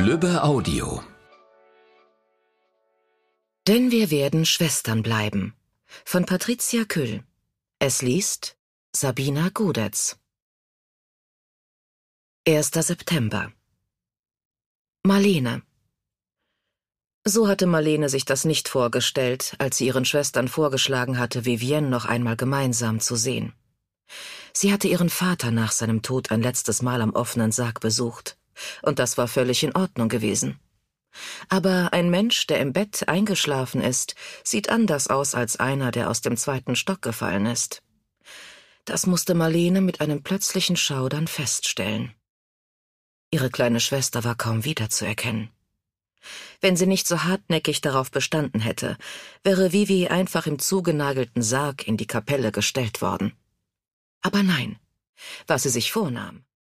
Lübbe Audio. Denn wir werden Schwestern bleiben. Von Patricia Küll. Es liest Sabina Gudetz. 1. September. Marlene. So hatte Marlene sich das nicht vorgestellt, als sie ihren Schwestern vorgeschlagen hatte, Vivienne noch einmal gemeinsam zu sehen. Sie hatte ihren Vater nach seinem Tod ein letztes Mal am offenen Sarg besucht, und das war völlig in Ordnung gewesen. Aber ein Mensch, der im Bett eingeschlafen ist, sieht anders aus als einer, der aus dem 2. Stock gefallen ist. Das musste Marlene mit einem plötzlichen Schaudern feststellen. Ihre kleine Schwester war kaum wiederzuerkennen. Wenn sie nicht so hartnäckig darauf bestanden hätte, wäre Vivi einfach im zugenagelten Sarg in die Kapelle gestellt worden. Aber nein, was sie sich vornahm,